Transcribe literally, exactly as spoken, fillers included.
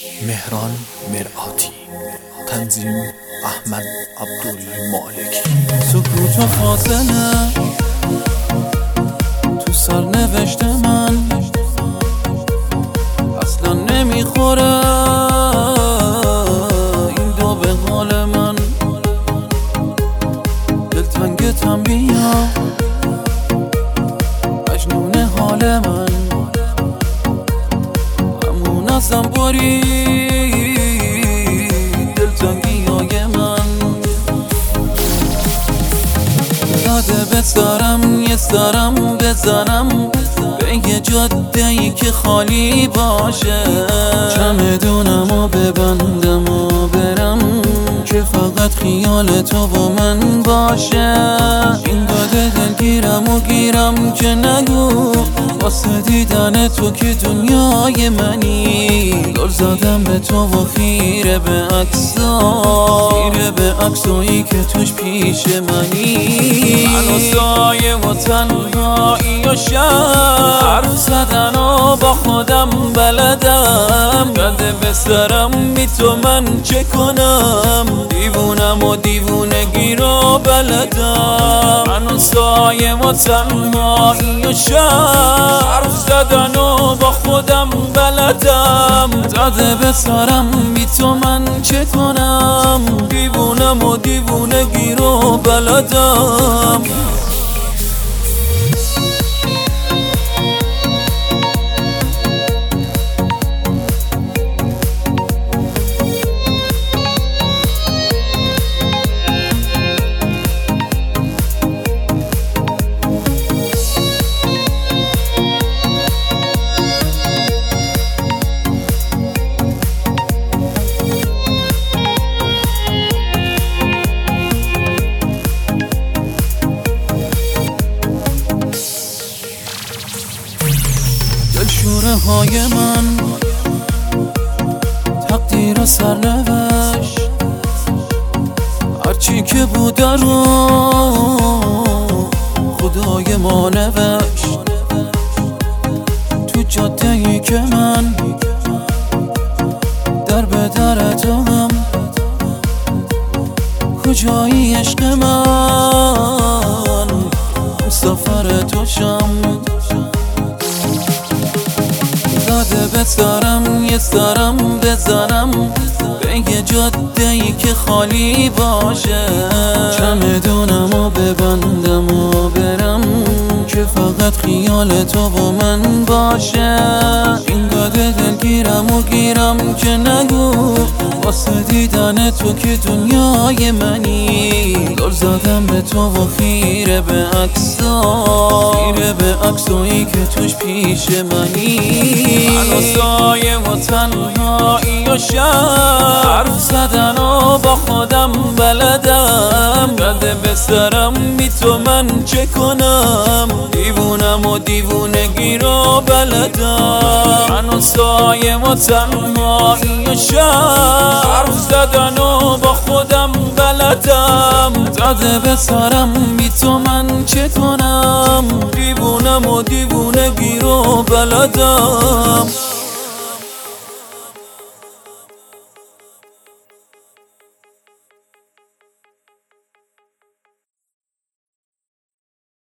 مهران مرآتی، تنظیم احمد عبدالمالکی. سکوت و فاصله تو سرنوشت من اصلا نمیخوره، این دو به حال من. دلتنگتم بیا مجنون حال من، همون ازم باری دلتنگی های من. داده بذارم یه سرم بزنم به یه جاده ای که خالی باشه، چمدونم و ببندم و برم که فقط خیال تو و من باشه. این داده دلگیرم و گیرم که نگو واسه دیدن تو که دنیای منی. دل زدم به تو و خیره به عکسا، خیره به عکسایی که توش پیش منی. من و سایه و تنهایی و شب حرف زدن و با خودم بلدم، بده به سرم بی تو من چه کنم، دیوونم و دیوونگی رو بلدم. من و سایه و تنهایی و شب حرف زدن و با خودم بلدم، داده به سرم بی تو من چه کنم، دیوونم و دیوونگی رو بلدم. دلشوره های من تقدیر و سرنوشت، هرچی که بوده رو خدای ما نوشت. تو جاده ای که من در به در تو هم، کجایی عشق من مسافر توشم. داده بذارم یه سرم بزنم به یه جاده ای که خالی باشه، چمدونم و ببندم و برم که فقط خیال تو و من باشه. این داده دلگیرم و گیرم که نگو واسه دیدن تو که دنیای منی. دل زدم به تو و خیره به عکسا، خیره به عکسایی که توش پیش منی. من و سایه و تنهایی و شب حرف زدن و با خودم بلدم، بده به سرم بی تو من چه کنم، دیوونم و دیوونگی رو بلدم. من و سایه و تنهایی و شب حرف زدن و با خودم بلدم، داده به سرم بی تو من چه کنم، دیوونم و دیوونگی رو بلدم.